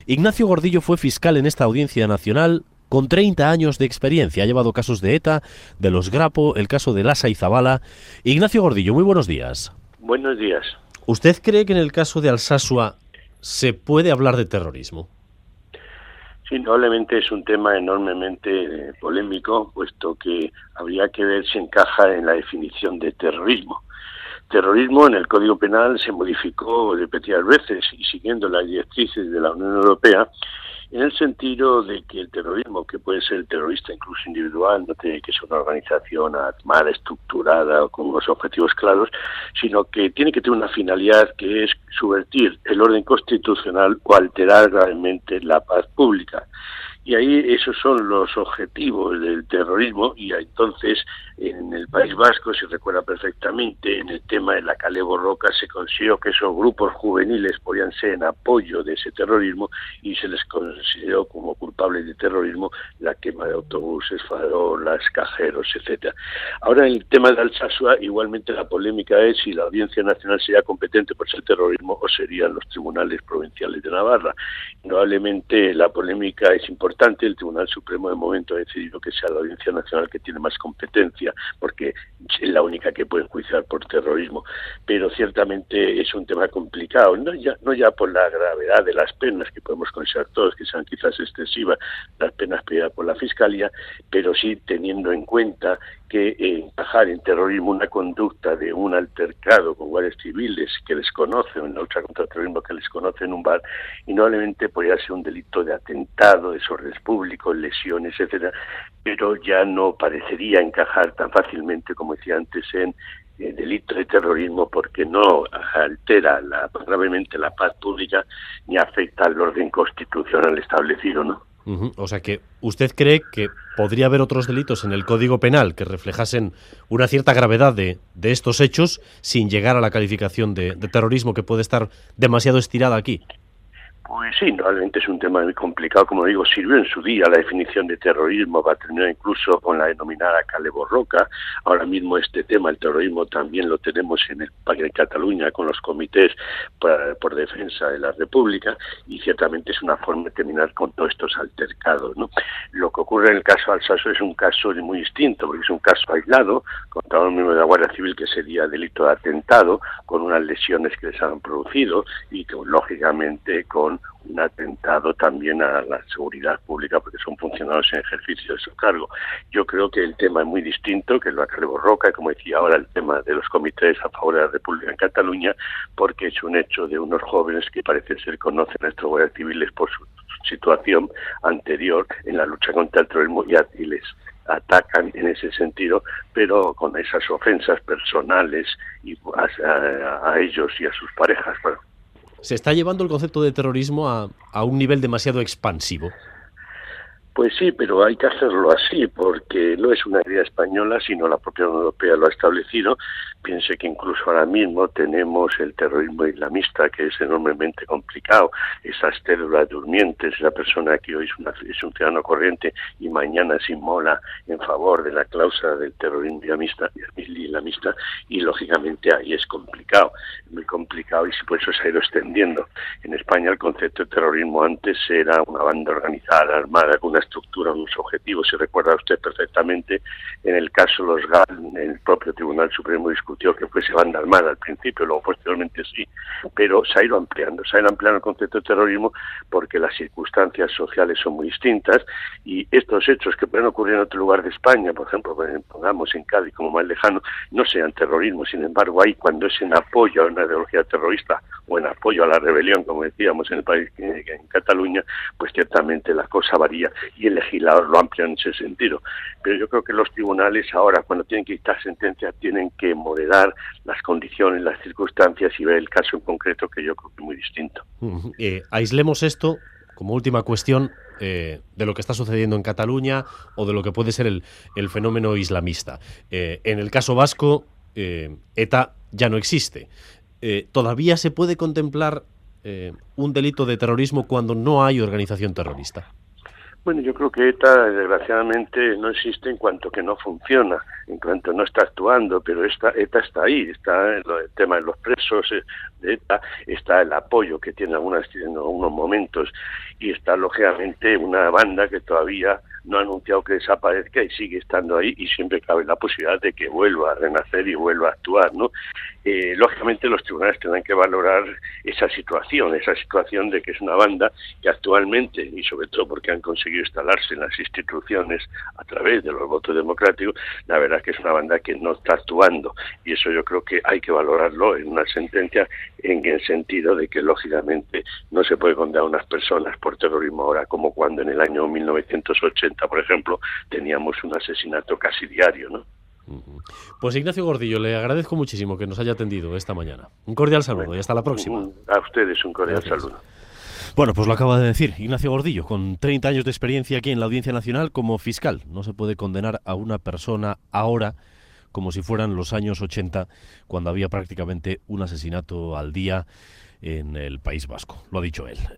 Ignacio Gordillo fue fiscal en esta audiencia nacional con 30 años de experiencia. Ha llevado casos de ETA, de los Grapo, el caso de Lasa y Zabala. Ignacio Gordillo, muy buenos días. Buenos días. ¿Usted cree que en el caso de Alsasua se puede hablar de terrorismo? Sí, probablemente es un tema enormemente polémico, puesto que habría que ver si encaja en la definición de terrorismo. Terrorismo en el Código Penal se modificó repetidas veces y siguiendo las directrices de la Unión Europea, en el sentido de que el terrorismo, que puede ser el terrorista incluso individual, no tiene que ser una organización armada, estructurada o con unos objetivos claros, sino que tiene que tener una finalidad que es subvertir el orden constitucional o alterar gravemente la paz pública. Y ahí esos son los objetivos del terrorismo, y entonces en el País Vasco, si recuerda perfectamente, en el tema de la Kale Borroka se consiguió que esos grupos juveniles podían ser en apoyo de ese terrorismo y se les consideró como culpables de terrorismo la quema de autobuses, farolas, cajeros, etcétera. Ahora en el tema de Alsasua, igualmente la polémica es si la Audiencia Nacional sería competente por ser terrorismo o serían los tribunales provinciales de Navarra. Probablemente la polémica es importante. El Tribunal Supremo de momento ha decidido que sea la Audiencia Nacional que tiene más competencia, porque es la única que puede enjuiciar por terrorismo, pero ciertamente es un tema complicado, no ya por la gravedad de las penas, que podemos considerar todos que sean quizás excesivas las penas pedidas por la Fiscalía, pero sí teniendo en cuenta que encajar en terrorismo una conducta de un altercado con guardias civiles que desconocen, en la lucha contra el terrorismo que les conocen en un bar, indudablemente podría ser un delito de atentado, desórdenes públicos, lesiones, etcétera, pero ya no parecería encajar tan fácilmente, como decía antes, en delito de terrorismo, porque no altera gravemente la paz pública ni afecta al orden constitucional establecido, ¿no? O sea que usted cree que podría haber otros delitos en el Código Penal que reflejasen una cierta gravedad de estos hechos sin llegar a la calificación de terrorismo, que puede estar demasiado estirada aquí. Pues sí, realmente es un tema muy complicado. Como digo, sirvió en su día la definición de terrorismo, va a terminar incluso con la denominada Kale Borroka. Ahora mismo este tema, el terrorismo, también lo tenemos en Cataluña con los comités por defensa de la República, y ciertamente es una forma de terminar con todos estos altercados, ¿no? Lo que ocurre en el caso Alsasua es un caso muy distinto, porque es un caso aislado contra un miembro de la Guardia Civil, que sería delito de atentado, con unas lesiones que les han producido y que lógicamente con un atentado también a la seguridad pública, porque son funcionarios en ejercicio de su cargo. Yo creo que el tema es muy distinto, que lo Kale Borroka, como decía ahora, el tema de los comités a favor de la República en Cataluña, porque es un hecho de unos jóvenes que parece ser conocen a estos guardias civiles por su situación anterior en la lucha contra el terrorismo y les atacan en ese sentido, pero con esas ofensas personales y a ellos y a sus parejas. Bueno, ¿se está llevando el concepto de terrorismo a un nivel demasiado expansivo? Pues sí, pero hay que hacerlo así, porque no es una idea española, sino la propia Unión Europea lo ha establecido. Piense que incluso ahora mismo tenemos el terrorismo islamista, que es enormemente complicado. Esas células durmientes, esa persona que hoy es un ciudadano corriente y mañana se inmola en favor de la cláusula del terrorismo islamista, y lógicamente ahí es complicado, muy complicado, y por eso se ha ido extendiendo. En España el concepto de terrorismo antes era una banda organizada, armada, con una estructura, unos objetivos. Si recuerda usted perfectamente, en el caso Los GAL, el propio Tribunal Supremo discutió que fuese banda armada al principio, luego posteriormente sí, pero se ha ido ampliando el concepto de terrorismo, porque las circunstancias sociales son muy distintas, y estos hechos que pueden ocurrir en otro lugar de España, por ejemplo, pongamos en Cádiz como más lejano, no sean terrorismo. Sin embargo, ahí, cuando es en apoyo a una ideología terrorista o en apoyo a la rebelión, como decíamos en el país, en Cataluña, pues ciertamente la cosa varía, y el legislador lo amplía en ese sentido. Pero yo creo que los tribunales ahora, cuando tienen que dictar sentencias, tienen que moderar las condiciones, las circunstancias y ver el caso en concreto, que yo creo que es muy distinto. Aislemos esto como última cuestión de lo que está sucediendo en Cataluña o de lo que puede ser el fenómeno islamista. En el caso vasco, ETA ya no existe. ¿Todavía se puede contemplar un delito de terrorismo cuando no hay organización terrorista? Bueno, yo creo que ETA desgraciadamente no existe en cuanto que no funciona, en cuanto no está actuando, pero ETA está ahí, está el tema de los presos de ETA, está el apoyo que tiene en algunos momentos y está lógicamente una banda que todavía no ha anunciado que desaparezca y sigue estando ahí y siempre cabe la posibilidad de que vuelva a renacer y vuelva a actuar, ¿no? Lógicamente los tribunales tendrán que valorar esa situación de que es una banda que actualmente, y sobre todo porque han conseguido instalarse en las instituciones a través de los votos democráticos, la verdad es que es una banda que no está actuando y eso yo creo que hay que valorarlo en una sentencia en el sentido de que lógicamente no se puede condenar a unas personas por terrorismo ahora como cuando en el año 1980, por ejemplo, teníamos un asesinato casi diario, ¿no? Pues Ignacio Gordillo, le agradezco muchísimo que nos haya atendido esta mañana. Un cordial saludo y hasta la próxima. A ustedes un cordial saludo. Bueno, pues lo acaba de decir Ignacio Gordillo, con 30 años de experiencia aquí en la Audiencia Nacional como fiscal. No se puede condenar a una persona ahora como si fueran los años 80, cuando había prácticamente un asesinato al día en el País Vasco. Lo ha dicho él.